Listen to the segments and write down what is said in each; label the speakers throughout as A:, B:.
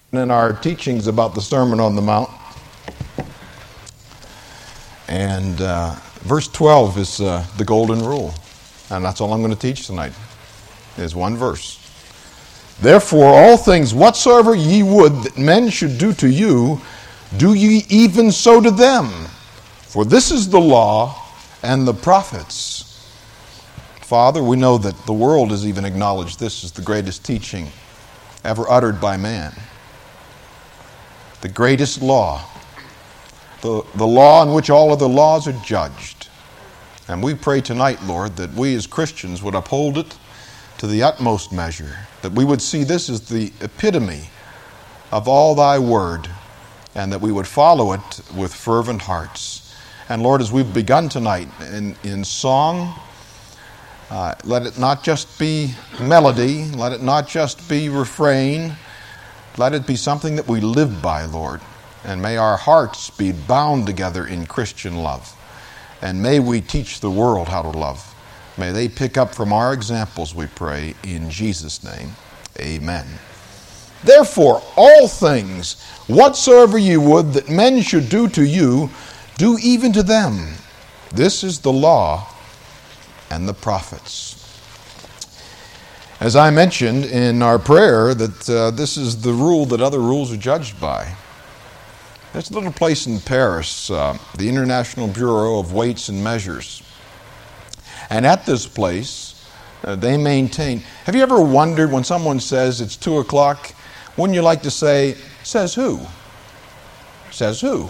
A: in our teachings about the Sermon on the Mount. And verse 12 is the golden rule. And that's all I'm going to teach tonight, is one verse. Therefore, all things whatsoever ye would that men should do to you, do ye even so to them. For this is the law and the prophets. Father, we know that the world has even acknowledged this is the greatest teaching ever uttered by man. The greatest law. The law in which all other laws are judged. And we pray tonight, Lord, that we as Christians would uphold it to the utmost measure. That we would see this as the epitome of all thy word. And that we would follow it with fervent hearts. And Lord, as we've begun tonight in song, let it not just be melody. Let it not just be refrain. Let it be something that we live by, Lord. And may our hearts be bound together in Christian love. And may we teach the world how to love. May they pick up from our examples, we pray, in Jesus' name. Amen. Therefore, all things whatsoever ye would that men should do to you, do even to them. This is the law and the prophets. As I mentioned in our prayer, that this is the rule that other rules are judged by. There's a little place in Paris, the International Bureau of Weights and Measures. And at this place, they maintain... Have you ever wondered when someone says it's 2 o'clock, wouldn't you like to say, says who? Says who?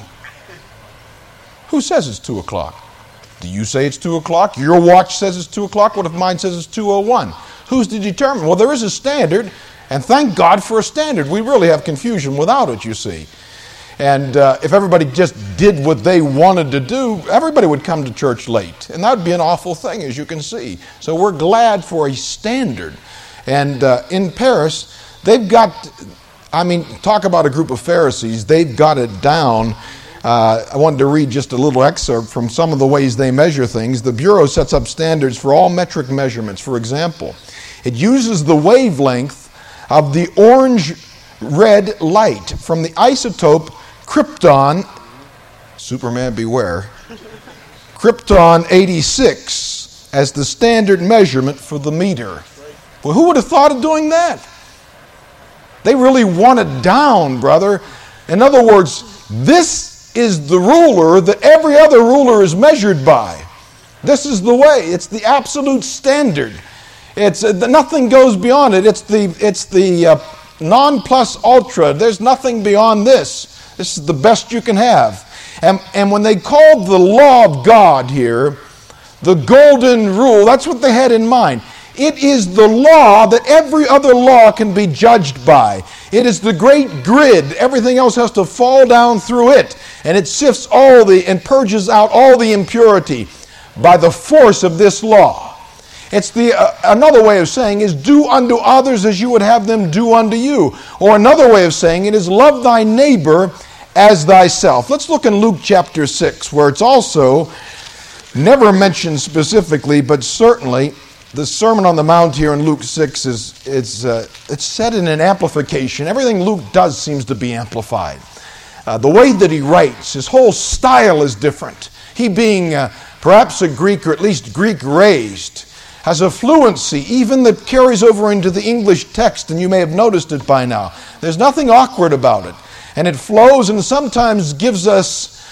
A: Who says it's 2 o'clock? Do you say it's 2 o'clock? Your watch says it's 2 o'clock. What if mine says it's 2:01? Who's to determine? Well, there is a standard, and thank God for a standard. We really have confusion without it, you see. And if everybody just did what they wanted to do, everybody would come to church late. And that would be an awful thing, as you can see. So we're glad for a standard. And in Paris, they've got, talk about a group of Pharisees. They've got it down. I wanted to read just a little excerpt from some of the ways they measure things. The Bureau sets up standards for all metric measurements. For example, it uses the wavelength of the orange-red light from the isotope Krypton, Superman beware, Krypton 86 as the standard measurement for the meter. Well, who would have thought of doing that? They really want it down, brother. In other words, this is the ruler that every other ruler is measured by. This is the way. It's the absolute standard. It's nothing goes beyond it. It's the non plus ultra. There's nothing beyond this. This is the best you can have. And when they called the law of God here, the golden rule, that's what they had in mind. It is the law that every other law can be judged by. It is the great grid. Everything else has to fall down through it. And it sifts and purges out all the impurity by the force of this law. It's another way of saying is do unto others as you would have them do unto you. Or another way of saying it is love thy neighbor as thyself. Let's look in Luke chapter 6, where it's also never mentioned specifically, but certainly the Sermon on the Mount here in Luke 6 it's said in an amplification. Everything Luke does seems to be amplified. The way that he writes, his whole style is different. He being perhaps a Greek or at least Greek raised, has a fluency even that carries over into the English text, and you may have noticed it by now. There's nothing awkward about it. And it flows and sometimes gives us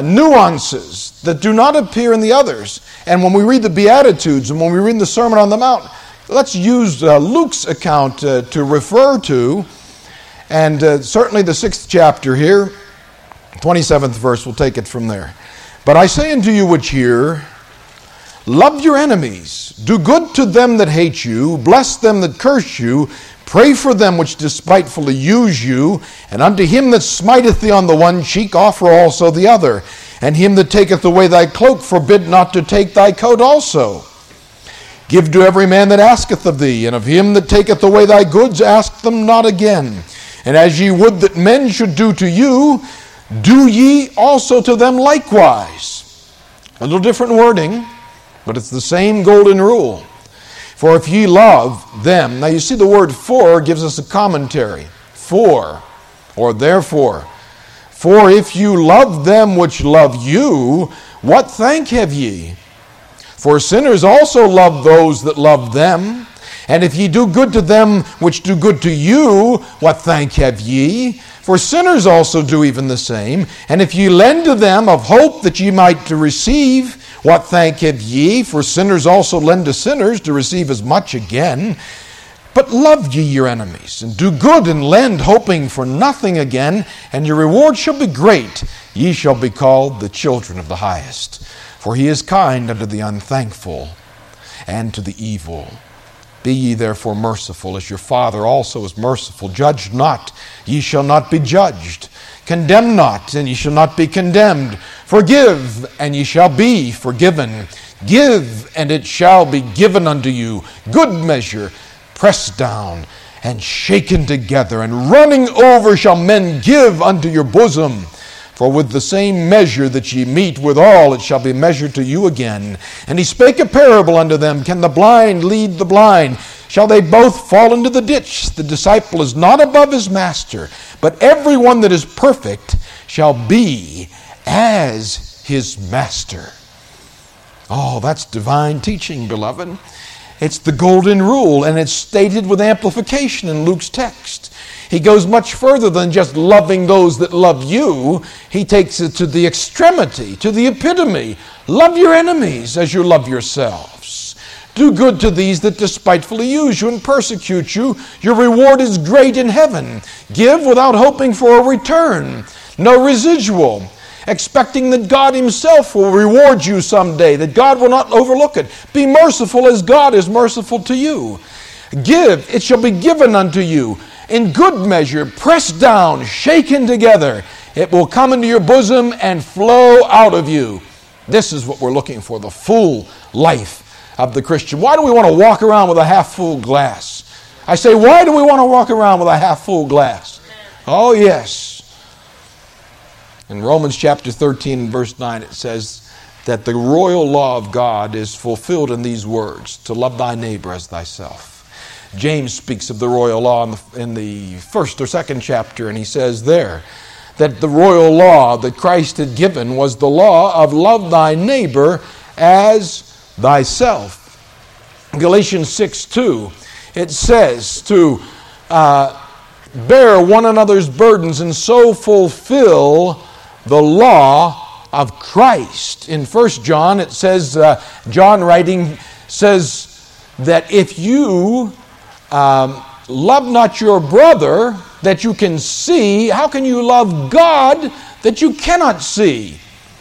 A: nuances that do not appear in the others. And when we read the Beatitudes and when we read the Sermon on the Mount, let's use Luke's account to refer to. And certainly the 6th chapter here, 27th verse, we'll take it from there. But I say unto you which hear, love your enemies, do good to them that hate you, bless them that curse you, pray for them which despitefully use you, and unto him that smiteth thee on the one cheek offer also the other, and him that taketh away thy cloak forbid not to take thy coat also. Give to every man that asketh of thee, and of him that taketh away thy goods ask them not again. And as ye would that men should do to you, do ye also to them likewise. A little different wording, but it's the same golden rule. For if ye love them, now you see the word for gives us a commentary. For, Or therefore, for if you love them which love you, what thank have ye? For sinners also love those that love them. And if ye do good to them which do good to you, what thank have ye? For sinners also do even the same. And if ye lend to them of hope that ye might to receive, what thank have ye? For sinners also lend to sinners to receive as much again. But love ye your enemies, and do good and lend, hoping for nothing again, and your reward shall be great. Ye shall be called the children of the highest. For he is kind unto the unthankful and to the evil. Be ye therefore merciful, as your Father also is merciful. Judge not, ye shall not be judged. Condemn not, and ye shall not be condemned. Forgive, and ye shall be forgiven. Give, and it shall be given unto you. Good measure, pressed down, and shaken together, and running over shall men give unto your bosom. For with the same measure that ye mete withal, it shall be measured to you again. And he spake a parable unto them, Can the blind lead the blind? Shall they both fall into the ditch? The disciple is not above his master, but every one that is perfect shall be as his master. Oh, that's divine teaching, beloved. It's the golden rule, and it's stated with amplification in Luke's text. He goes much further than just loving those that love you. He takes it to the extremity, to the epitome. Love your enemies as you love yourselves. Do good to these that despitefully use you and persecute you. Your reward is great in heaven. Give without hoping for a return. No residual. Expecting that God himself will reward you someday, that God will not overlook it. Be merciful as God is merciful to you. Give, it shall be given unto you. In good measure, pressed down, shaken together, it will come into your bosom and flow out of you. This is what we're looking for, the full life of the Christian. Why do we want to walk around with a half-full glass? I say, why do we want to walk around with a half-full glass? Oh, yes. In Romans chapter 13 and verse 9, it says that the royal law of God is fulfilled in these words, to love thy neighbor as thyself. James speaks of the royal law in the first or second chapter, and he says there that the royal law that Christ had given was the law of love thy neighbor as thyself. In Galatians 6:2, it says to bear one another's burdens and so fulfill the law of Christ. In 1 John, it says, John writing says that if you love not your brother that you can see, how can you love God that you cannot see?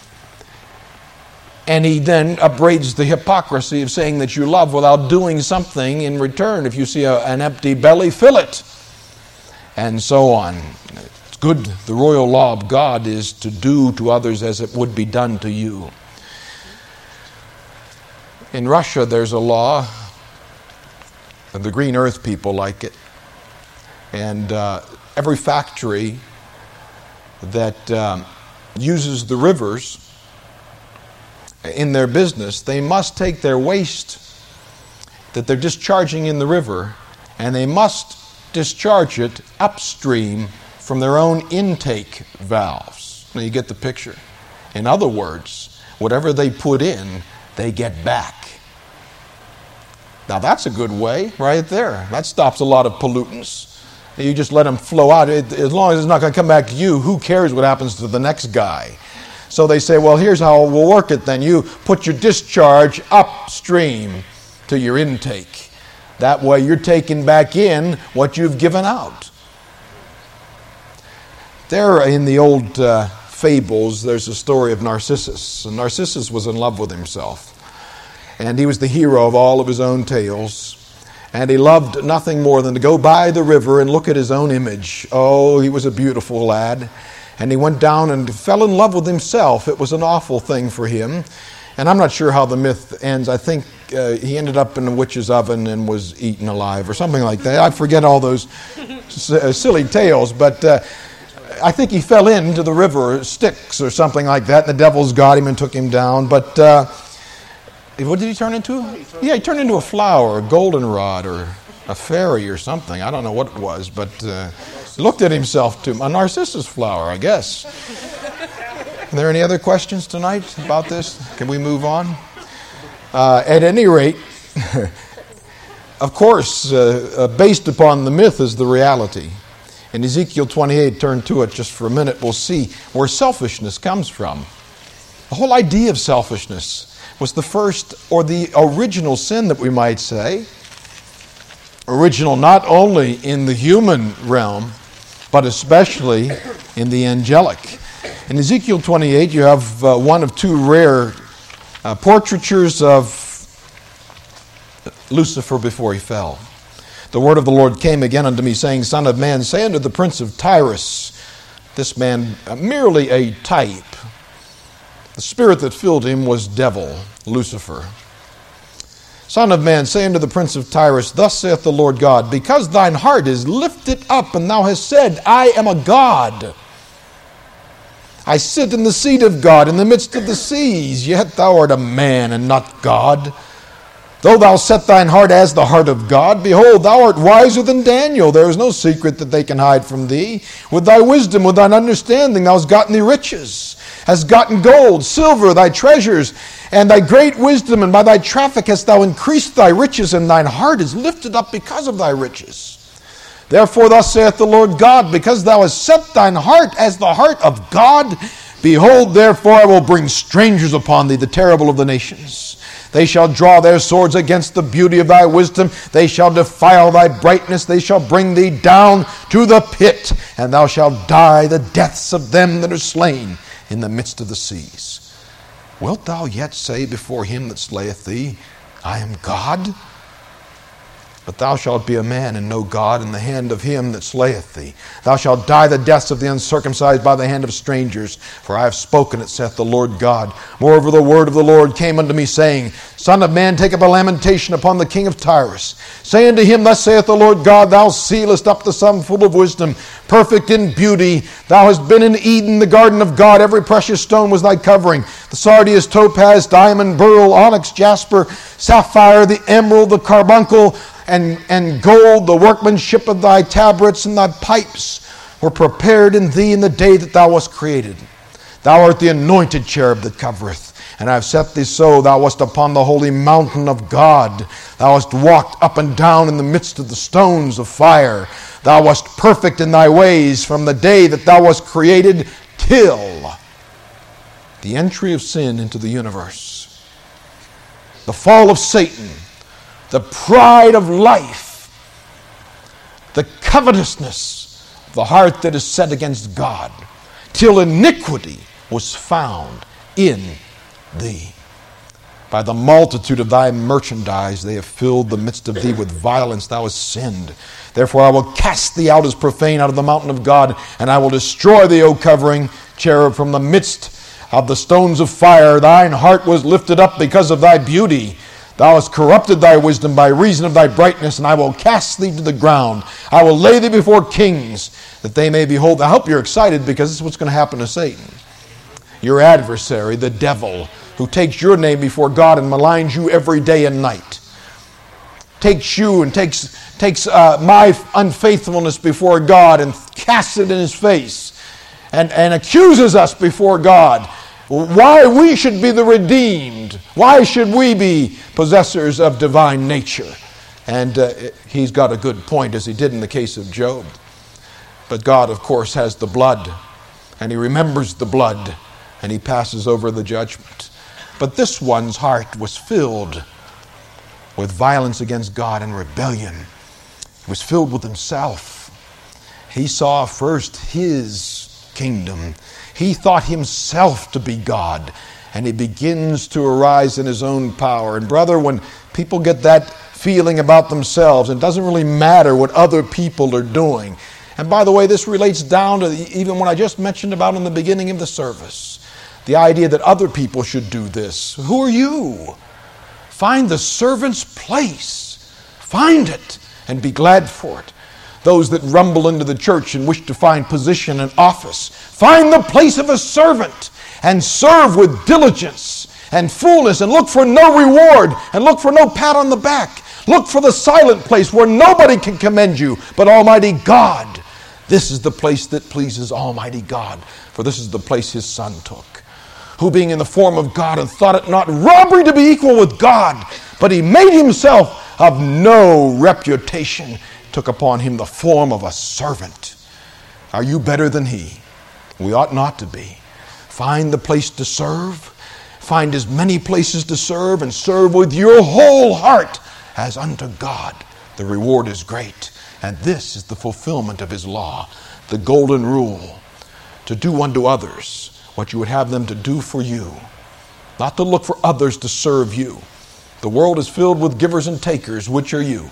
A: And he then upbraids the hypocrisy of saying that you love without doing something in return. If you see an empty belly, fill it. And so on. It's good. The royal law of God is to do to others as it would be done to you. In Russia, there's a law, and the Green Earth people like it. And every factory that uses the rivers in their business, they must take their waste that they're discharging in the river, and they must discharge it upstream from their own intake valves. Now you get the picture. In other words, whatever they put in, they get back. Now that's a good way right there. That stops a lot of pollutants. You just let them flow out. As long as it's not going to come back to you, who cares what happens to the next guy? So they say, well, here's how we'll work it then. You put your discharge upstream to your intake. That way you're taking back in what you've given out. There in the old fables, there's a story of Narcissus. And Narcissus was in love with himself. And he was the hero of all of his own tales. And he loved nothing more than to go by the river and look at his own image. Oh, he was a beautiful lad. And he went down and fell in love with himself. It was an awful thing for him. And I'm not sure how the myth ends. I think he ended up in a witch's oven and was eaten alive or something like that. I forget all those silly tales. But I think he fell into the river Styx or something like that. And the devils got him and took him down. But what did he turn into? Yeah, he turned into a flower, a goldenrod, or a fairy or something. I don't know what it was, but Looked at himself too. A narcissus flower, I guess. Are there any other questions tonight about this? Can we move on? At any rate, of course, based upon the myth is the reality. In Ezekiel 28, turn to it just for a minute, we'll see where selfishness comes from. The whole idea of selfishness was the first or the original sin that we might say. Original not only in the human realm, but especially in the angelic. In Ezekiel 28, you have one of two rare portraitures of Lucifer before he fell. The word of the Lord came again unto me, saying, Son of man, say unto the prince of Tyrus, this man merely a type. The spirit that filled him was devil, Lucifer. Son of man, say unto the prince of Tyrus, Thus saith the Lord God, because thine heart is lifted up, and thou hast said, I am a god. I sit in the seat of God in the midst of the seas, yet thou art a man and not God. Though thou set thine heart as the heart of God, behold, thou art wiser than Daniel. There is no secret that they can hide from thee. With thy wisdom, with thine understanding, thou hast gotten thee riches, hast gotten gold, silver, thy treasures, and thy great wisdom, and by thy traffic hast thou increased thy riches, and thine heart is lifted up because of thy riches. Therefore thus saith the Lord God, because thou hast set thine heart as the heart of God, behold, therefore I will bring strangers upon thee, the terrible of the nations. They shall draw their swords against the beauty of thy wisdom. They shall defile thy brightness. They shall bring thee down to the pit, and thou shalt die the deaths of them that are slain in the midst of the seas. Wilt thou yet say before him that slayeth thee, I am God? But thou shalt be a man and no God in the hand of him that slayeth thee. Thou shalt die the deaths of the uncircumcised by the hand of strangers. For I have spoken it, saith the Lord God. Moreover, the word of the Lord came unto me, saying, Son of man, take up a lamentation upon the king of Tyrus. Say unto him, Thus saith the Lord God, Thou sealest up the sum full of wisdom, perfect in beauty. Thou hast been in Eden, the garden of God. Every precious stone was thy covering. The sardius, topaz, diamond, beryl, onyx, jasper, sapphire, the emerald, the carbuncle, and gold, the workmanship of thy tabrets and thy pipes were prepared in thee in the day that thou wast created. Thou art the anointed cherub that covereth, and I have set thee so. Thou wast upon the holy mountain of God. Thou hast walked up and down in the midst of the stones of fire. Thou wast perfect in thy ways from the day that thou wast created till the entry of sin into the universe, the fall of Satan, the pride of life, the covetousness of the heart that is set against God, till iniquity was found in thee. By the multitude of thy merchandise they have filled the midst of thee with violence. Thou hast sinned. Therefore I will cast thee out as profane out of the mountain of God, and I will destroy thee, O covering cherub, from the midst of the stones of fire. Thine heart was lifted up because of thy beauty. Thou hast corrupted thy wisdom by reason of thy brightness, and I will cast thee to the ground. I will lay thee before kings, that they may behold. I hope you're excited, because this is what's going to happen to Satan. Your adversary, the devil, who takes your name before God and maligns you every day and night. Takes you and takes my unfaithfulness before God and casts it in his face. And accuses us before God. Why we should be the redeemed. Why should we be possessors of divine nature? And he's got a good point, as he did in the case of Job. But God, of course, has the blood, and he remembers the blood, and he passes over the judgment. But this one's heart was filled with violence against God and rebellion. He was filled with himself. He saw first his kingdom. He thought himself to be God, and he begins to arise in his own power. And brother, when people get that feeling about themselves, it doesn't really matter what other people are doing. And by the way, this relates down to even what I just mentioned about in the beginning of the service. The idea that other people should do this. Who are you? Find the servant's place. Find it and be glad for it. Those that rumble into the church and wish to find position and office, find the place of a servant and serve with diligence and fullness, and look for no reward and look for no pat on the back. Look for the silent place where nobody can commend you but Almighty God. This is the place that pleases Almighty God, for this is the place his Son took, who being in the form of God and thought it not robbery to be equal with God, but he made himself of no reputation, took upon him the form of a servant. Are you better than he? We ought not to be. Find the place to serve. Find as many places to serve, and serve with your whole heart as unto God. The reward is great. And this is the fulfillment of his law, the golden rule, to do unto others what you would have them to do for you, not to look for others to serve you. The world is filled with givers and takers. Which are you?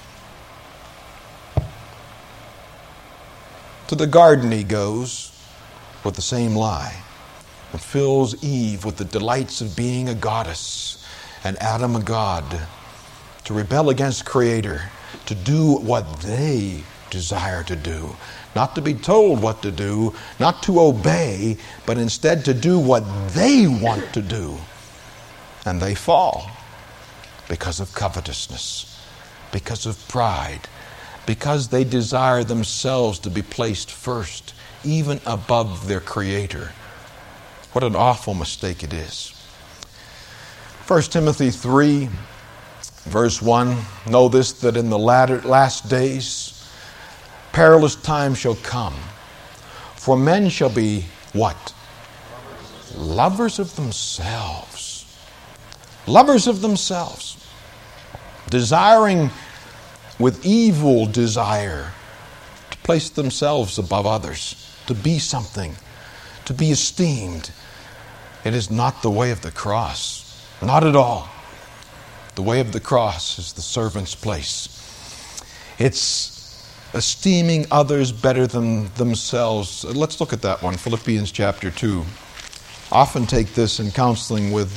A: To the garden he goes with the same lie, and fills Eve with the delights of being a goddess and Adam a god, to rebel against Creator, to do what they desire to do, not to be told what to do, not to obey, but instead to do what they want to do. And they fall because of covetousness, because of pride, because they desire themselves to be placed first, even above their Creator. What an awful mistake it is. 1 Timothy 3, verse 1, know this, that in the last days perilous times shall come. For men shall be what? Lovers of themselves. Lovers of themselves. Desiring with evil desire to place themselves above others, to be something, to be esteemed. It is not the way of the cross. Not at all. The way of the cross is the servant's place. It's esteeming others better than themselves. Let's look at that one, Philippians chapter 2. Often take this in counseling with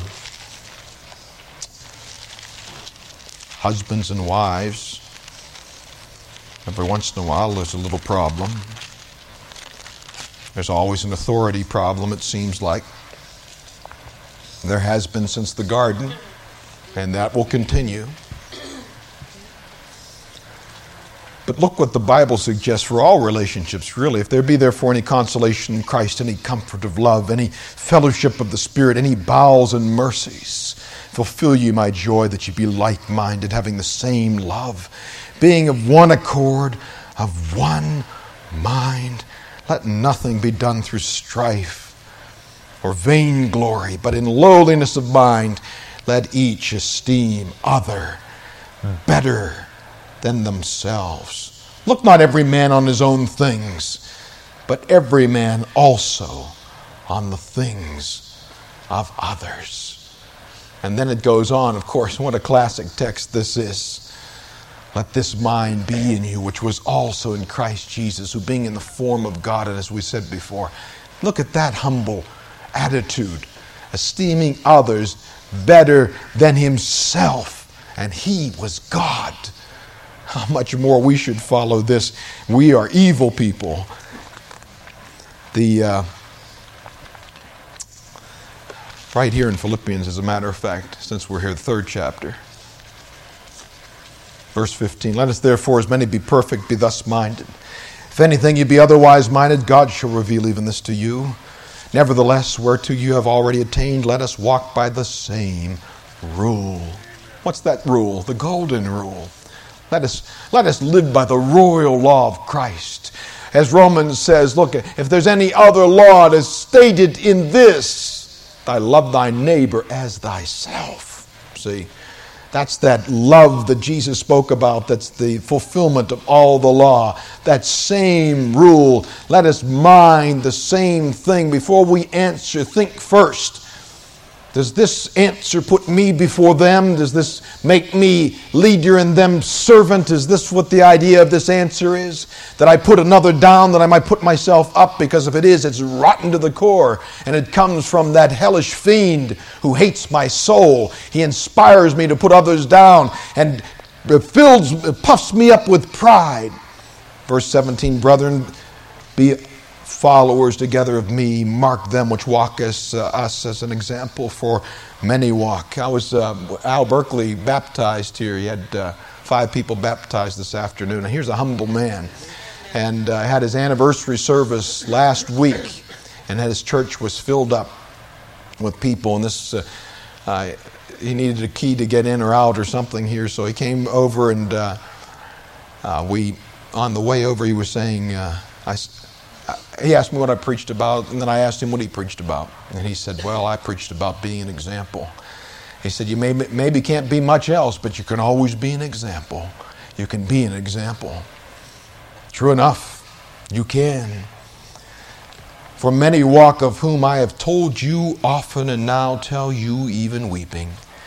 A: husbands and wives. Every once in a while there's a little problem. There's always an authority problem, it seems like. There has been since the garden, and that will continue. But look what the Bible suggests for all relationships, really. If there be therefore any consolation in Christ, any comfort of love, any fellowship of the Spirit, any bowels and mercies, fulfill ye my joy, that ye be like-minded, having the same love, being of one accord, of one mind. Let nothing be done through strife or vainglory, but in lowliness of mind, let each esteem other better than themselves. Look not every man on his own things, but every man also on the things of others. And then it goes on, of course, what a classic text this is. Let this mind be in you, which was also in Christ Jesus, who being in the form of God, and as we said before, look at that humble attitude, esteeming others better than himself, and he was God. How much more we should follow this. We are evil people. Right here in Philippians, as a matter of fact, since we're here, the 3rd chapter, verse 15, let us therefore as many be perfect, be thus minded. If anything you be otherwise minded, God shall reveal even this to you. Nevertheless, whereto you have already attained, let us walk by the same rule. What's that rule? The golden rule. Let us live by the royal law of Christ. As Romans says, look, if there's any other law, it is stated in this, thy love thy neighbor as thyself. See, that's that love that Jesus spoke about. That's the fulfillment of all the law. That same rule. Let us mind the same thing. Before we answer, think first. Does this answer put me before them? Does this make me leader and them servant? Is this what the idea of this answer is? That I put another down, that I might put myself up? Because if it is, it's rotten to the core. And it comes from that hellish fiend who hates my soul. He inspires me to put others down and puffs me up with pride. Verse 17, brethren, be followers together of me, mark them which walk as us as an example, for many walk. I was Al Berkeley baptized here. He had 5 people baptized this afternoon. And here's a humble man. and had his anniversary service last week, and his church was filled up with people, and this he needed a key to get in or out or something here, so he came over, and we, on the way over, he was saying, he asked me what I preached about, and then I asked him what he preached about, and he said, well, I preached about being an example. He said, you maybe can't be much else, but you can always be an example. You can be an example. True enough, you can. For many walk, of whom I have told you often, and now tell you even weeping,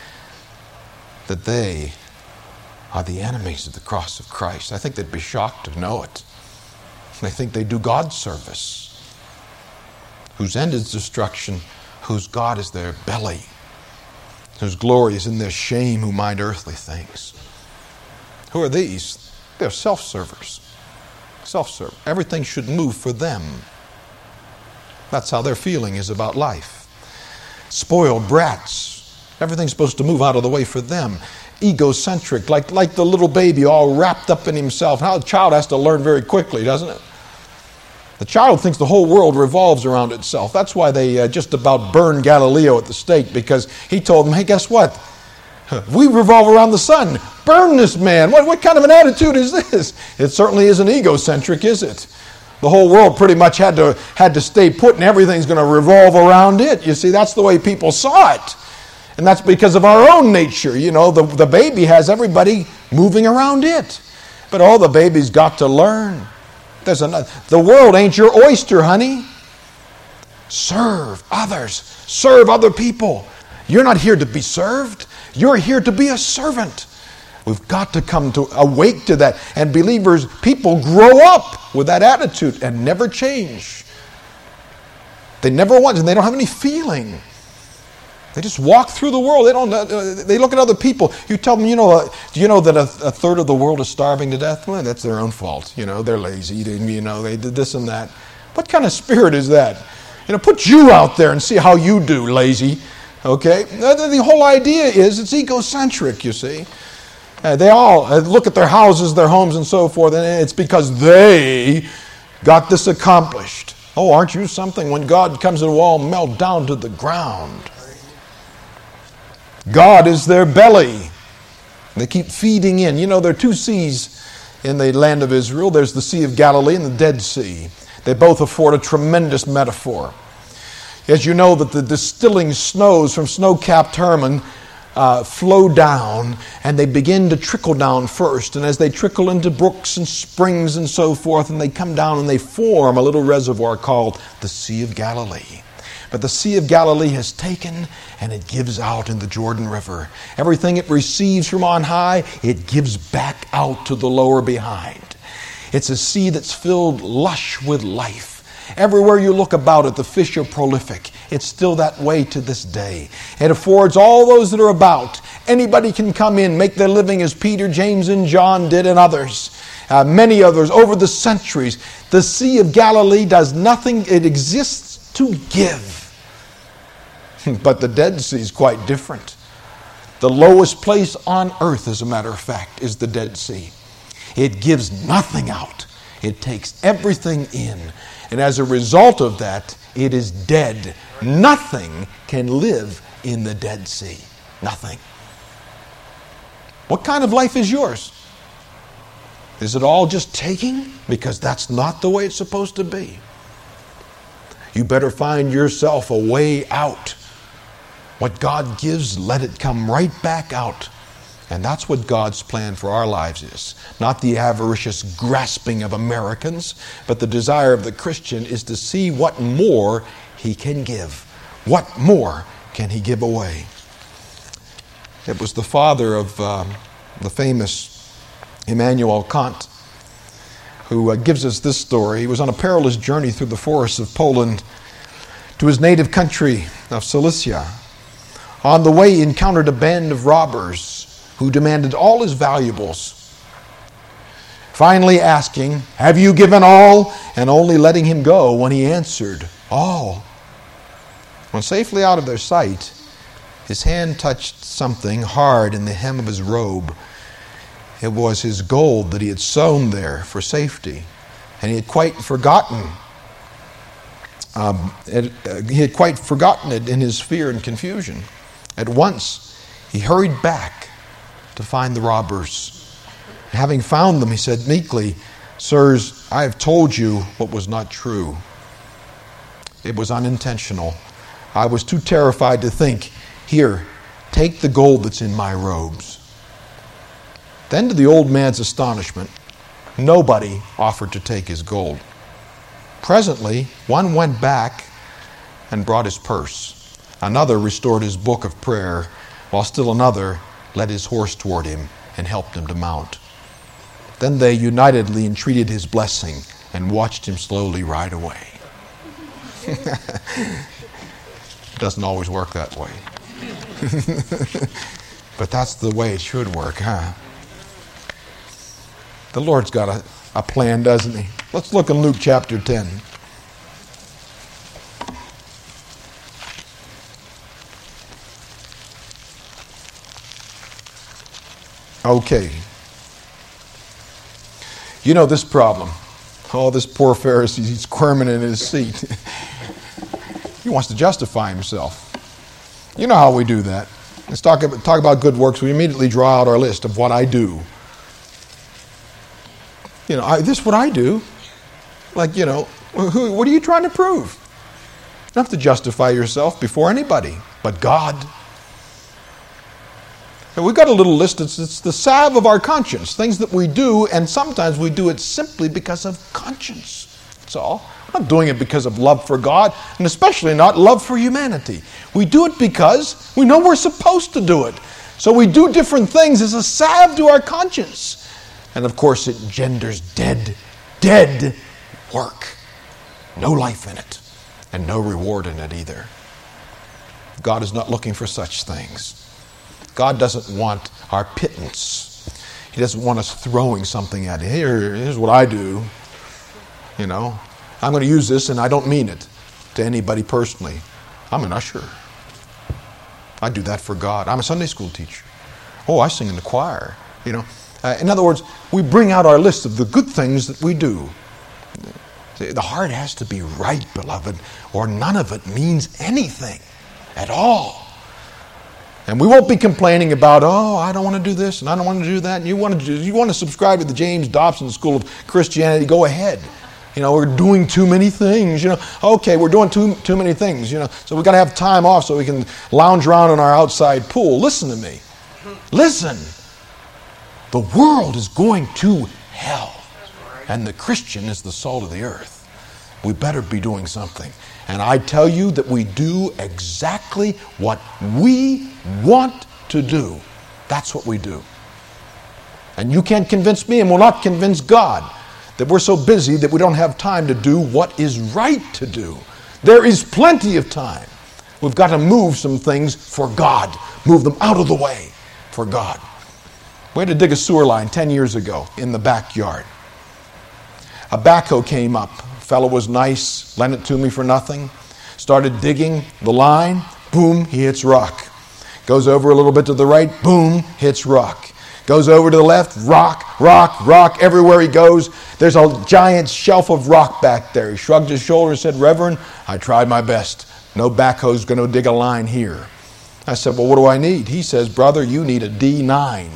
A: that they are the enemies of the cross of Christ. I think they'd be shocked to know it. They think they do God's service, whose end is destruction, whose God is their belly, whose glory is in their shame, who mind earthly things. Who are these? They're self-servers. Self-serve. Everything should move for them. That's how their feeling is about life. Spoiled brats. Everything's supposed to move out of the way for them. Egocentric, like the little baby all wrapped up in himself. Now the child has to learn very quickly, doesn't it? The child thinks the whole world revolves around itself. That's why they just about burned Galileo at the stake, because he told them, hey, guess what? We revolve around the sun. Burn this man. What kind of an attitude is this? It certainly isn't egocentric, is it? The whole world pretty much had to stay put, and everything's going to revolve around it. You see, that's the way people saw it. And that's because of our own nature. You know, the baby has everybody moving around it. But all the baby's got to learn. The world ain't your oyster, honey. Serve others. Serve other people. You're not here to be served. You're here to be a servant. We've got to come to awake to that. And believers, people grow up with that attitude and never change. They never want, and they don't have any feeling. They just walk through the world. They look at other people. You tell them, do you know that a third of the world is starving to death? Well, that's their own fault. They're lazy. They did this and that. What kind of spirit is that? Put you out there and see how you do, lazy. Okay? The whole idea is it's egocentric, you see. They all look at their houses, their homes, and so forth, and it's because they got this accomplished. Oh, aren't you something? When God comes, it will all melt down to the ground. God is their belly. They keep feeding in. There are two seas in the land of Israel. There's the Sea of Galilee and the Dead Sea. They both afford a tremendous metaphor. As you know, that the distilling snows from snow-capped Hermon flow down, and they begin to trickle down first. And as they trickle into brooks and springs and so forth, and they come down and they form a little reservoir called the Sea of Galilee. But the Sea of Galilee has taken and it gives out in the Jordan River. Everything it receives from on high, it gives back out to the lower behind. It's a sea that's filled lush with life. Everywhere you look about it, the fish are prolific. It's still that way to this day. It affords all those that are about. Anybody can come in, make their living as Peter, James, and John did, and others. Many others over the centuries. The Sea of Galilee does nothing. It exists to give. But the Dead Sea is quite different. The lowest place on earth, as a matter of fact, is the Dead Sea. It gives nothing out. It takes everything in. And as a result of that, it is dead. Nothing can live in the Dead Sea. Nothing. What kind of life is yours? Is it all just taking? Because that's not the way it's supposed to be. You better find yourself a way out. What God gives, let it come right back out. And that's what God's plan for our lives is. Not the avaricious grasping of Americans, but the desire of the Christian is to see what more he can give. What more can he give away? It was the father of the famous Immanuel Kant who gives us this story. He was on a perilous journey through the forests of Poland to his native country of Cilicia. On the way, he encountered a band of robbers who demanded all his valuables. Finally asking, "Have you given all?" and only letting him go when he answered, "All." When safely out of their sight, his hand touched something hard in the hem of his robe. It was his gold that he had sewn there for safety. And he had quite forgotten. He had quite forgotten it in his fear and confusion. At once, he hurried back to find the robbers. Having found them, he said meekly, "Sirs, I have told you what was not true. It was unintentional. I was too terrified to think, here, take the gold that's in my robes." Then, to the old man's astonishment, nobody offered to take his gold. Presently, one went back and brought his purse. Another restored his book of prayer, while still another led his horse toward him and helped him to mount. Then they unitedly entreated his blessing and watched him slowly ride away. It doesn't always work that way. But that's the way it should work, huh? The Lord's got a plan, doesn't he? Let's look in Luke chapter 10. Okay. You know this problem. Oh, this poor Pharisee, he's squirming in his seat. He wants to justify himself. You know how we do that. Let's talk about good works. We immediately draw out our list of what I do. You know, this is what I do. Like, you know, what are you trying to prove? You don't have to justify yourself before anybody but God. And we've got a little list. It's the salve of our conscience, things that we do, and sometimes we do it simply because of conscience. That's all. We're not doing it because of love for God, and especially not love for humanity. We do it because we know we're supposed to do it. So we do different things as a salve to our conscience. And of course it genders dead work. No life in it, and no reward in it either. God is not looking for such things. God doesn't want our pittance. He doesn't want us throwing something at him. Here's what I do. You know, I'm going to use this, and I don't mean it to anybody personally. I'm an usher. I do that for God. I'm a Sunday school teacher. Oh, I sing in the choir. You know, in other words, we bring out our list of the good things that we do. The heart has to be right, beloved, or none of it means anything at all. And we won't be complaining about, oh, I don't want to do this and I don't want to do that. And you want to subscribe to the James Dobson School of Christianity, go ahead. You know, we're doing too many things. You know, okay, we're doing too many things. You know, so we've got to have time off so we can lounge around in our outside pool. Listen to me. Listen. The world is going to hell, and the Christian is the salt of the earth. We better be doing something. And I tell you that we do exactly what we want to do. That's what we do. And you can't convince me, and will not convince God, that we're so busy that we don't have time to do what is right to do. There is plenty of time. We've got to move some things for God. Move them out of the way for God. We had to dig a sewer line 10 years ago in the backyard. A backhoe came up. Fellow was nice, lent it to me for nothing. Started digging the line, boom, he hits rock. Goes over a little bit to the right, boom, hits rock. Goes over to the left, rock, rock, rock. Everywhere he goes, there's a giant shelf of rock back there. He shrugged his shoulders and said, "Reverend, I tried my best. No backhoe's going to dig a line here." I said, "Well, what do I need?" He says, "Brother, you need a D9.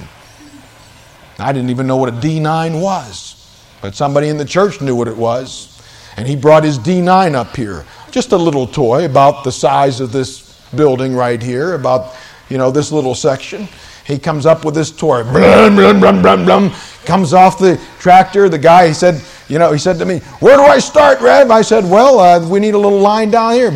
A: I didn't even know what a D9 was. But somebody in the church knew what it was. And he brought his D9 up here. Just a little toy about the size of this building right here, about, this little section. He comes up with this toy. Blum, blum, blum, blum, blum. Comes off the tractor. The guy, he said to me, "Where do I start, Rev?" I said, "Well, we need a little line down here."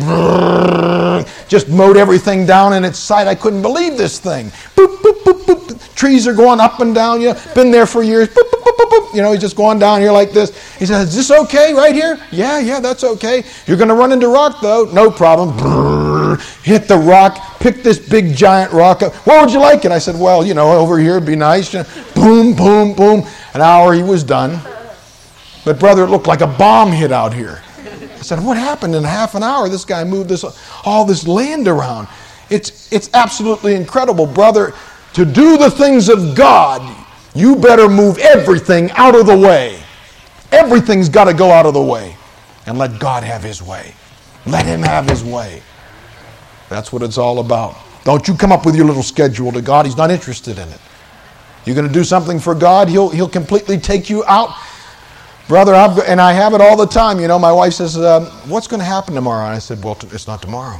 A: Just mowed everything down in its sight. I couldn't believe this thing. Boop, boop, boop, boop. Trees are going up and down. Been there for years. Boop, boop, boop, boop, boop. He's just going down here like this. He said, "Is this okay right here?" Yeah, that's okay. "You're going to run into rock, though." "No problem." Hit the rock. Picked this big giant rock up. "Where would you like it?" I said, "Well, over here would be nice." Boom, boom, boom. An hour, he was done. But brother, it looked like a bomb hit out here. I said, "What happened in half an hour? This guy moved all this land around." It's absolutely incredible, brother. To do the things of God, you better move everything out of the way. Everything's got to go out of the way and let God have his way. Let him have his way. That's what it's all about. Don't you come up with your little schedule to God. He's not interested in it. You're going to do something for God, he'll completely take you out. Brother, and I have it all the time. You know, my wife says, what's going to happen tomorrow? And I said, well, it's not tomorrow.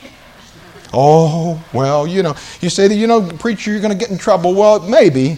A: Oh, well, you know. You say that, preacher, you're going to get in trouble. Well, maybe.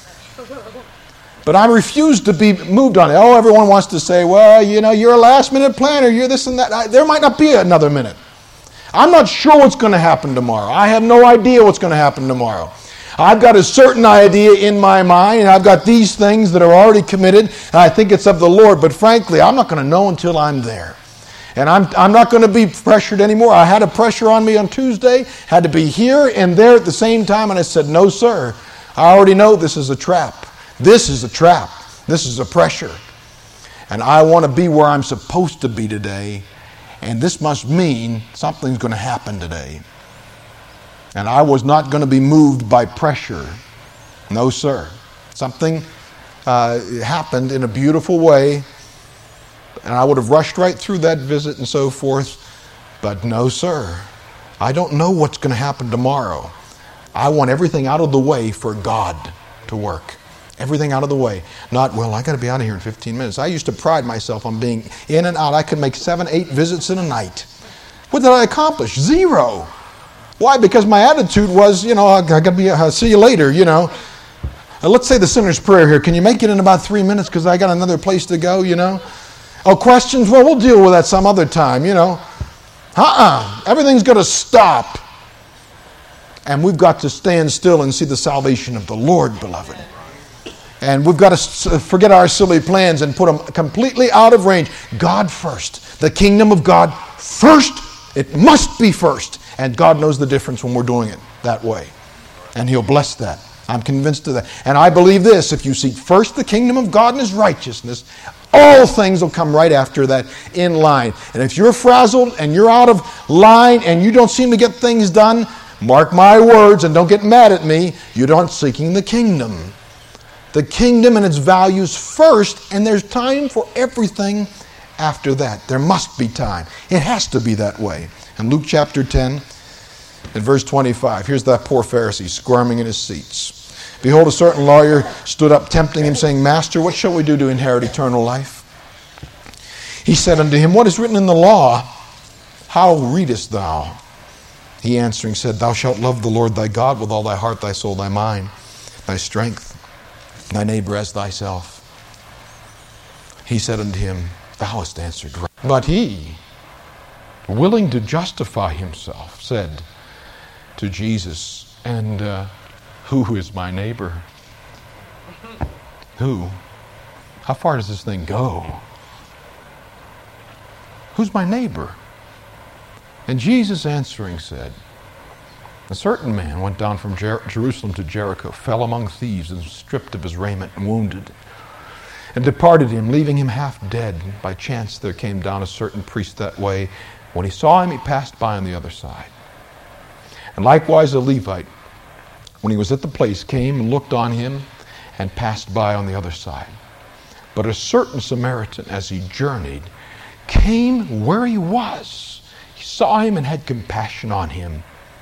A: But I refuse to be moved on it. Oh, everyone wants to say, well, you're a last-minute planner. You're this and that. There might not be another minute. I'm not sure what's going to happen tomorrow. I have no idea what's going to happen tomorrow. I've got a certain idea in my mind, and I've got these things that are already committed, and I think it's of the Lord. But frankly, I'm not going to know until I'm there. And I'm not going to be pressured anymore. I had a pressure on me on Tuesday, had to be here and there at the same time, and I said, no, sir. I already know this is a trap. This is a trap. This is a pressure. And I want to be where I'm supposed to be today, and this must mean something's going to happen today. And I was not going to be moved by pressure. No, sir. Something happened in a beautiful way, and I would have rushed right through that visit and so forth. But no, sir. I don't know what's going to happen tomorrow. I want everything out of the way for God to work. Everything out of the way. Not, well, I got to be out of here in 15 minutes. I used to pride myself on being in and out. I could make 7, 8 visits in a night. What did I accomplish? 0. Why? Because my attitude was, I got to be, see you later, Let's say the sinner's prayer here. Can you make it in about 3 minutes because I got another place to go, Oh, questions? Well, we'll deal with that some other time, Everything's got to stop. And we've got to stand still and see the salvation of the Lord, beloved. And we've got to forget our silly plans and put them completely out of range. God first. The kingdom of God first. It must be first. And God knows the difference when we're doing it that way. And he'll bless that. I'm convinced of that. And I believe this. If you seek first the kingdom of God and his righteousness, all things will come right after that in line. And if you're frazzled and you're out of line and you don't seem to get things done, mark my words and don't get mad at me, you're not seeking the kingdom. The kingdom and its values first, and there's time for everything after that. There must be time. It has to be that way. In Luke chapter 10, in verse 25, here's that poor Pharisee squirming in his seats. Behold, a certain lawyer stood up, tempting him, saying, Master, what shall we do to inherit eternal life? He said unto him, What is written in the law? How readest thou? He answering said, Thou shalt love the Lord thy God with all thy heart, thy soul, thy mind, thy strength, thy neighbor as thyself. He said unto him, Thou hast answered right. But he, willing to justify himself, said to Jesus, And who is my neighbor? Who? How far does this thing go? Who's my neighbor? And Jesus answering said, A certain man went down from Jerusalem to Jericho, fell among thieves, and was stripped of his raiment and wounded, and departed him, leaving him half dead. By chance there came down a certain priest that way. When he saw him, he passed by on the other side. And likewise a Levite, when he was at the place, came and looked on him, and passed by on the other side. But a certain Samaritan, as he journeyed, came where he was. He saw him and had compassion on him,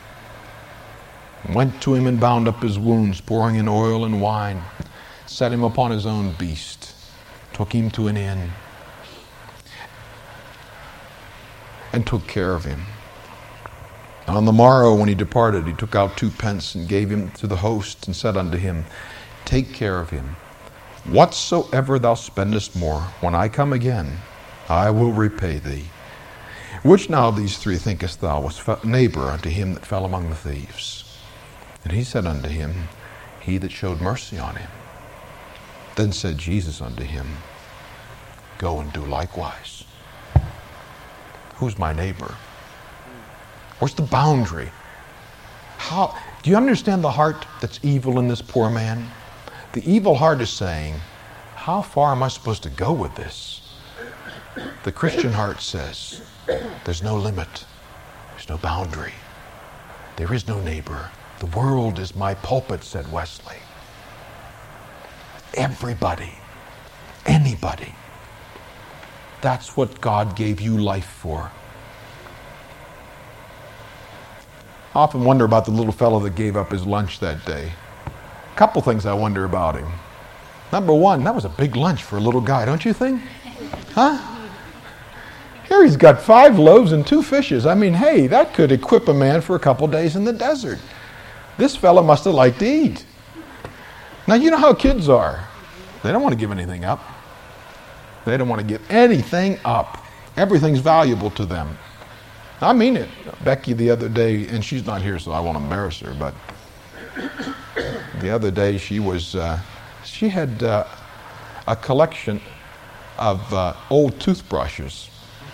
A: went to him and bound up his wounds, pouring in oil and wine, set him upon his own beast, took him to an inn, and took care of him. On the morrow when he departed, he took out 2 pence and gave him to the host, and said unto him, Take care of him. Whatsoever thou spendest more, when I come again, I will repay thee. Which now of these 3 thinkest thou was neighbor unto him that fell among the thieves? And he said unto him, He that showed mercy on him. Then said Jesus unto him, Go and do likewise. Who's my neighbor? Where's the boundary? How do you understand the heart that's evil in this poor man? The evil heart is saying, how far am I supposed to go with this? The Christian heart says, there's no limit. There's no boundary. There is no neighbor. The world is my pulpit, said Wesley. Everybody, anybody That's what God gave you life for. I often wonder about the little fellow that gave up his lunch that day. A couple things I wonder about him. Number one, that was a big lunch for a little guy, don't you think? Huh? Here he's got 5 loaves and 2 fishes. I mean, hey, that could equip a man for a couple days in the desert. This fellow must have liked to eat. Now, you know how kids are. They don't want to give anything up. They don't want to give anything up. Everything's valuable to them. I mean it. Becky the other day, and she's not here, so I won't embarrass her, but the other day she had a collection of old toothbrushes.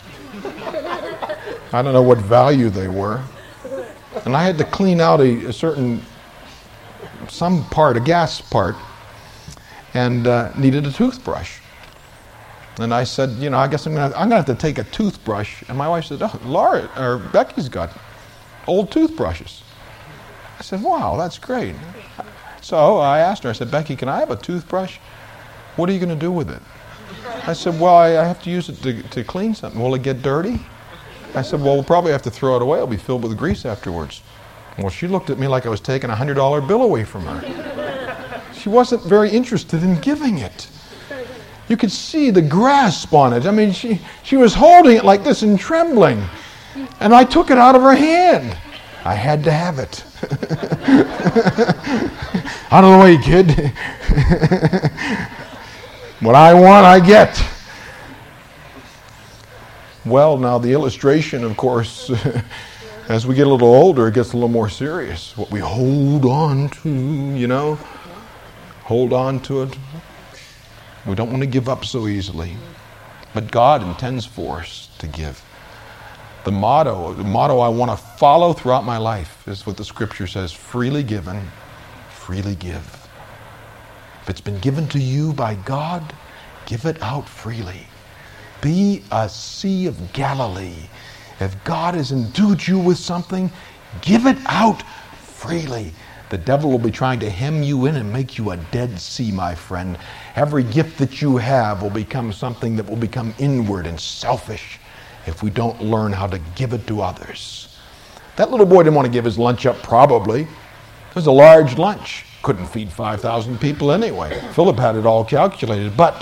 A: I don't know what value they were. And I had to clean out a gas part, and needed a toothbrush. And I said, I guess I'm gonna have to take a toothbrush. And my wife said, oh, Becky's got old toothbrushes. I said, wow, that's great. So I asked her, I said, Becky, can I have a toothbrush? What are you going to do with it? I said, well, I have to use it to clean something. Will it get dirty? I said, well, we'll probably have to throw it away. It'll be filled with grease afterwards. Well, she looked at me like I was taking a $100 bill away from her. She wasn't very interested in giving it. You could see the grasp on it. I mean, she was holding it like this and trembling. And I took it out of her hand. I had to have it. Out of the way, kid. What I want, I get. Well, now the illustration, of course, as we get a little older, it gets a little more serious. What we hold on to, hold on to it. We don't want to give up so easily. But God intends for us to give. The motto I want to follow throughout my life is what the scripture says, freely given, freely give. If it's been given to you by God, give it out freely. Be a Sea of Galilee. If God has endued you with something, give it out freely. The devil will be trying to hem you in and make you a Dead Sea, my friend. Every gift that you have will become something that will become inward and selfish if we don't learn how to give it to others. That little boy didn't want to give his lunch up, probably. It was a large lunch. Couldn't feed 5,000 people anyway. Philip had it all calculated, but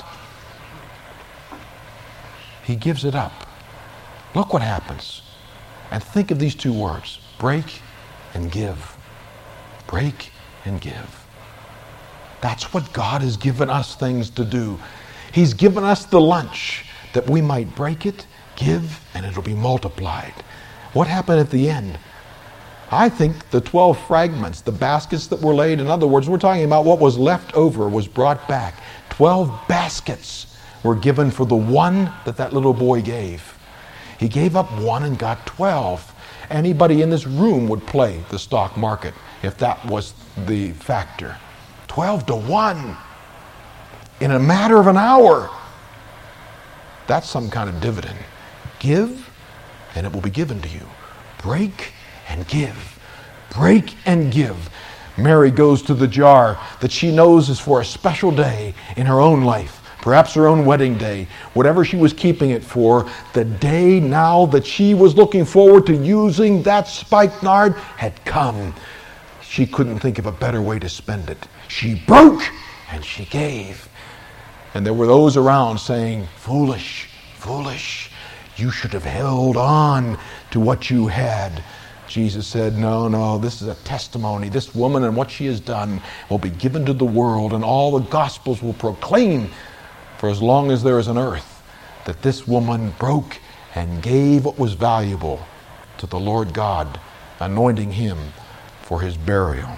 A: he gives it up. Look what happens. And think of these 2 words, break and give. Break and give. That's what God has given us things to do. He's given us the lunch that we might break it, give, and it'll be multiplied. What happened at the end? I think the 12 fragments, the baskets that were laid, in other words, we're talking about what was left over was brought back. 12 baskets were given for the one that little boy gave. He gave up 1 and got 12. Anybody in this room would play the stock market if that was the factor. 12-1 in a matter of an hour. That's some kind of dividend. Give, and it will be given to you. Break and give. Break and give. Mary goes to the jar that she knows is for a special day in her own life. Perhaps her own wedding day, whatever she was keeping it for, the day now that she was looking forward to using that spikenard had come. She couldn't think of a better way to spend it. She broke and she gave. And there were those around saying, foolish, foolish, you should have held on to what you had. Jesus said, no, this is a testimony. This woman and what she has done will be given to the world, and all the Gospels will proclaim for as long as there is an earth that this woman broke and gave what was valuable to the Lord God, anointing him for his burial.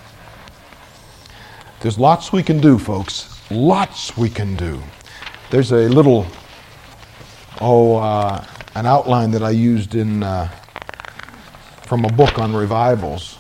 A: There's lots we can do, folks. Lots we can do. There's a little, an outline that I used from a book on revivals.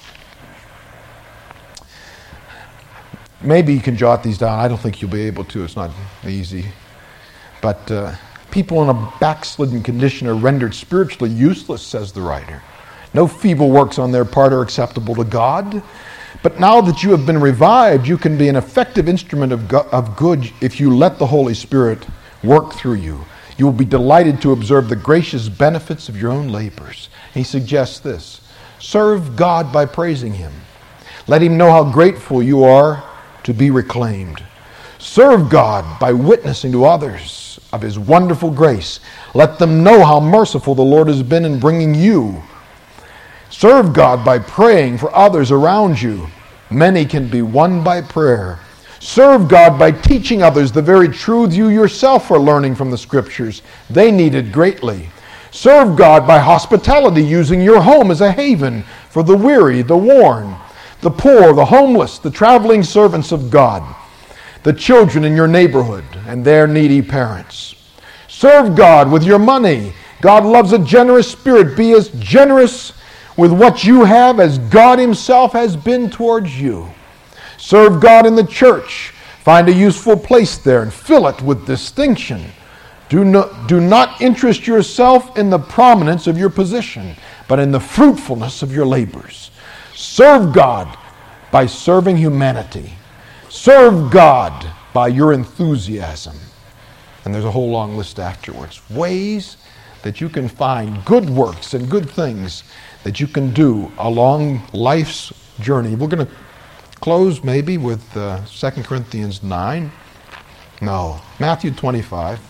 A: Maybe you can jot these down. I don't think you'll be able to. It's not easy. But people in a backslidden condition are rendered spiritually useless, says the writer. No feeble works on their part are acceptable to God. But now that you have been revived, you can be an effective instrument of good if you let the Holy Spirit work through you. You will be delighted to observe the gracious benefits of your own labors. He suggests this. Serve God by praising Him. Let Him know how grateful you are to be reclaimed. Serve God by witnessing to others of His wonderful grace. Let them know how merciful the Lord has been in bringing you. Serve God by praying for others around you. Many can be won by prayer. Serve God by teaching others the very truth you yourself are learning from the Scriptures. They need it greatly. Serve God by hospitality, using your home as a haven for the weary, the worn, the poor, the homeless, the traveling servants of God, the children in your neighborhood and their needy parents. Serve God with your money. God loves a generous spirit. Be as generous with what you have as God Himself has been towards you. Serve God in the church. Find a useful place there and fill it with distinction. Do not interest yourself in the prominence of your position, but in the fruitfulness of your labors. Serve God by serving humanity. Serve God by your enthusiasm. And there's a whole long list afterwards. Ways that you can find good works and good things that you can do along life's journey. We're going to close maybe with 2 Corinthians 9. No, Matthew 25.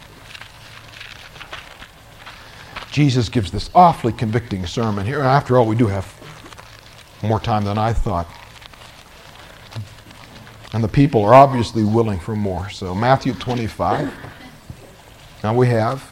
A: Jesus gives this awfully convicting sermon here. After all, we do have more time than I thought. And the people are obviously willing for more. So Matthew 25. Now we have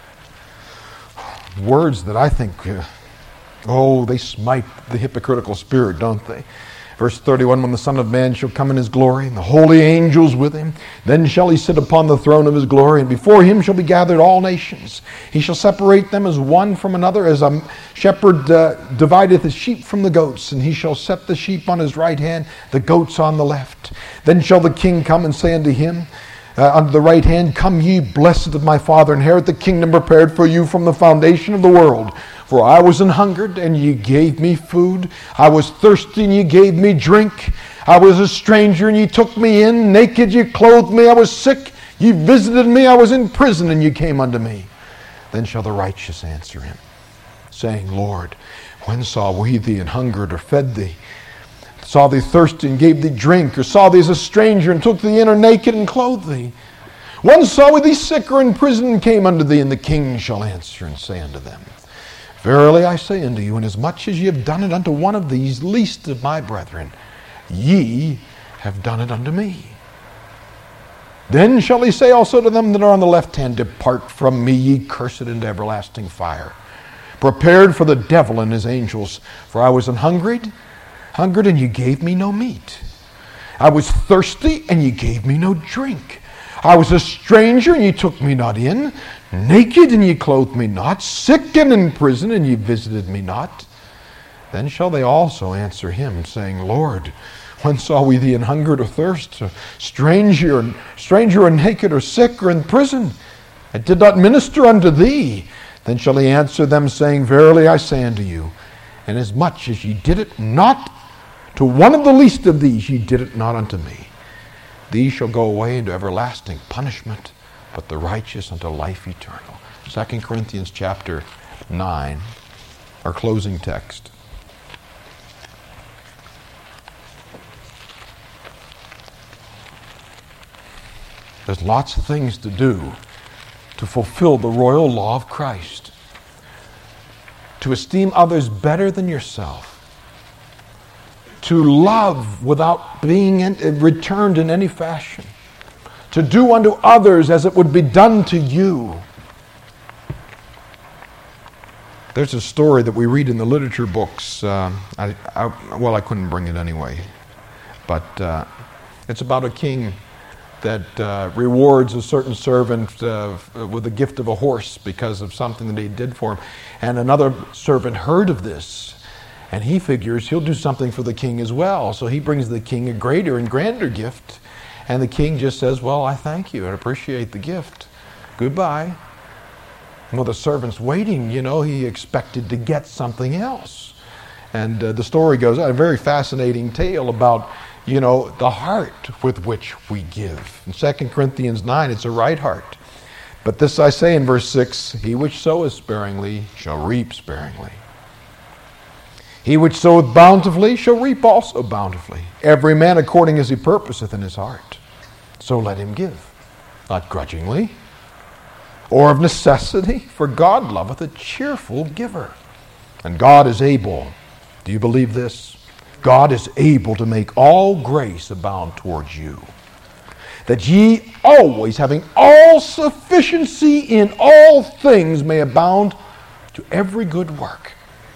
A: words that I think, they smite the hypocritical spirit, don't they? Verse 31, when the Son of Man shall come in His glory, and the holy angels with Him, then shall He sit upon the throne of His glory, and before Him shall be gathered all nations. He shall separate them as one from another, as a shepherd divideth his sheep from the goats, and He shall set the sheep on His right hand, the goats on the left. Then shall the King come and say unto Him, unto the right hand, Come ye, blessed of my Father, inherit the kingdom prepared for you from the foundation of the world. For I was an hungered, and ye gave me food. I was thirsty, and ye gave me drink. I was a stranger, and ye took me in. Naked, ye clothed me. I was sick, ye visited me. I was in prison, and ye came unto me. Then shall the righteous answer Him, saying, Lord, when saw we thee and hungered, or fed thee? Saw thee thirsty, and gave thee drink? Or saw thee as a stranger, and took thee in, or naked, and clothed thee? When saw we thee sick or in prison, and came unto thee? And the King shall answer and say unto them, Verily I say unto you, inasmuch as ye have done it unto one of these least of my brethren, ye have done it unto me. Then shall He say also to them that are on the left hand, Depart from me, ye cursed, into everlasting fire, prepared for the devil and his angels. For I was an hungered, and ye gave me no meat. I was thirsty, and ye gave me no drink. I was a stranger, and ye took me not in. Naked, and ye clothed me not. Sick and in prison, and ye visited me not. Then shall they also answer Him, saying, Lord, when saw we thee in hungered or thirst, or stranger or naked or sick or in prison? I did not minister unto thee. Then shall He answer them, saying, Verily I say unto you, inasmuch as ye did it not to one of the least of these, ye did it not unto me. These shall go away into everlasting punishment, but the righteous unto life eternal. 2 Corinthians chapter 9, our closing text. There's lots of things to do to fulfill the royal law of Christ. To esteem others better than yourself. To love without being returned in any fashion. To do unto others as it would be done to you. There's a story that we read in the literature books. I couldn't bring it anyway. But it's about a king that rewards a certain servant with the gift of a horse because of something that he did for him. And another servant heard of this. And he figures he'll do something for the king as well. So he brings the king a greater and grander gift. And the king just says, well, I thank you and appreciate the gift. Goodbye. Well, the servant's waiting, he expected to get something else. And the story goes on, a very fascinating tale about, the heart with which we give. In 2 Corinthians 9, it's a right heart. But this I say in verse 6, he which soweth sparingly shall reap sparingly. He which soweth bountifully shall reap also bountifully. Every man according as he purposeth in his heart. So let him give, not grudgingly, or of necessity, for God loveth a cheerful giver. And God is able, do you believe this? God is able to make all grace abound towards you, that ye always, having all sufficiency in all things, may abound to every good work.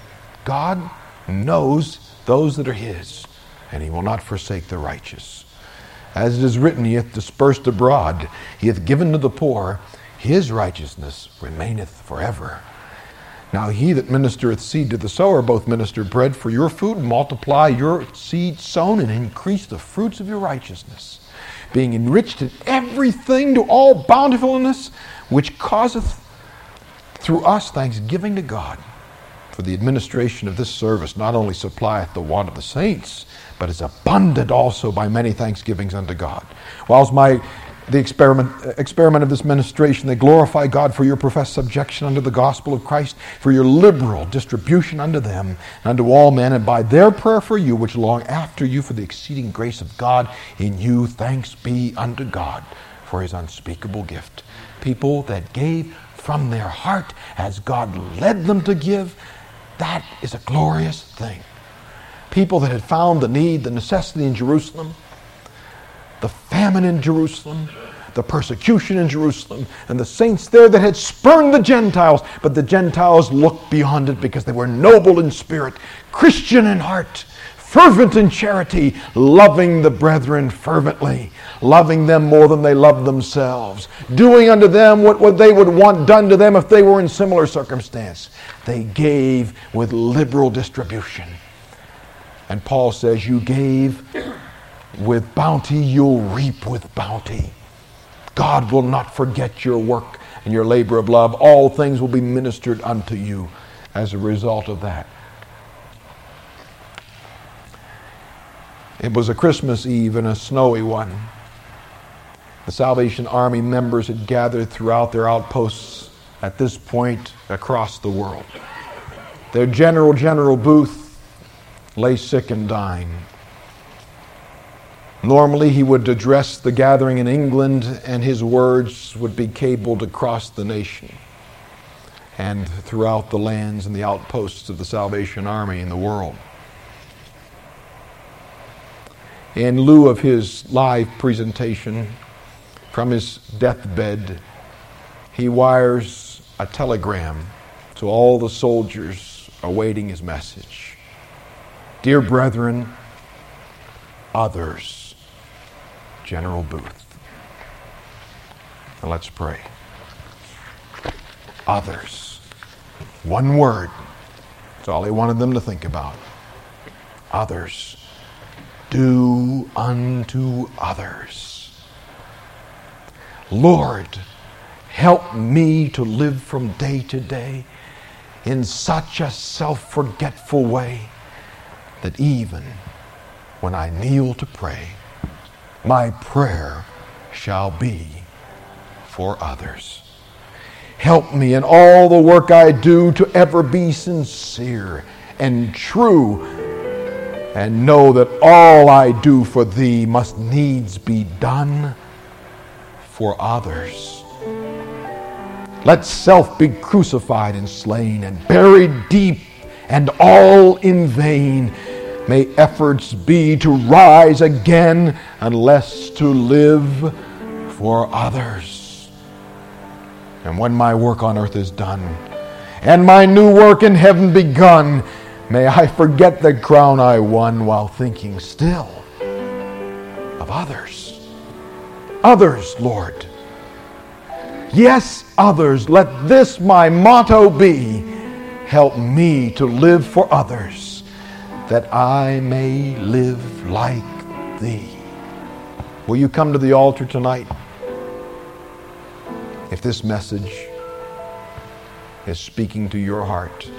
A: God knows those that are his, and he will not forsake the righteous. As it is written, he hath dispersed abroad, he hath given to the poor, his righteousness remaineth forever. Now he that ministereth seed to the sower both minister bread for your food, multiply your seed sown, and increase the fruits of your righteousness, being enriched in everything to all bountifulness, which causeth through us thanksgiving to God. For the administration of this service not only supplieth the want of the saints, but is abundant also by many thanksgivings unto God. Whilst the experiment of this ministration, they glorify God for your professed subjection unto the gospel of Christ, for your liberal distribution unto them, and unto all men, and by their prayer for you, which long after you for the exceeding grace of God in you, thanks be unto God for his unspeakable gift. People that gave from their heart as God led them to give, that is a glorious thing. People that had found the need, the necessity in Jerusalem, the famine in Jerusalem, the persecution in Jerusalem, and the saints there that had spurned the Gentiles, but the Gentiles looked beyond it because they were noble in spirit, Christian in heart, fervent in charity, loving the brethren fervently, loving them more than they loved themselves, doing unto them what they would want done to them if they were in similar circumstance. They gave with liberal distribution. And Paul says, you gave with bounty, you'll reap with bounty. God will not forget your work and your labor of love. All things will be ministered unto you as a result of that. It was a Christmas Eve and a snowy one. The Salvation Army members had gathered throughout their outposts at this point across the world. Their General Booth lay sick and dying. Normally he would address the gathering in England, and his words would be cabled across the nation and throughout the lands and the outposts of the Salvation Army in the world. In lieu of his live presentation from his deathbed, he wires a telegram to all the soldiers awaiting his message. Dear brethren, others, General Booth. Now let's pray. Others. One word. That's all he wanted them to think about. Others. Do unto others. Lord, help me to live from day to day in such a self-forgetful way that even when I kneel to pray, my prayer shall be for others. Help me in all the work I do to ever be sincere and true, and know that all I do for thee must needs be done for others. Let self be crucified and slain and buried deep, and all in vain. May efforts be to rise again, unless to live for others. And when my work on earth is done, and my new work in heaven begun, may I forget the crown I won while thinking still of others. Others, Lord. Yes, others. Let this my motto be. Help me to live for others, that I may live like thee. Will you come to the altar tonight? If this message is speaking to your heart,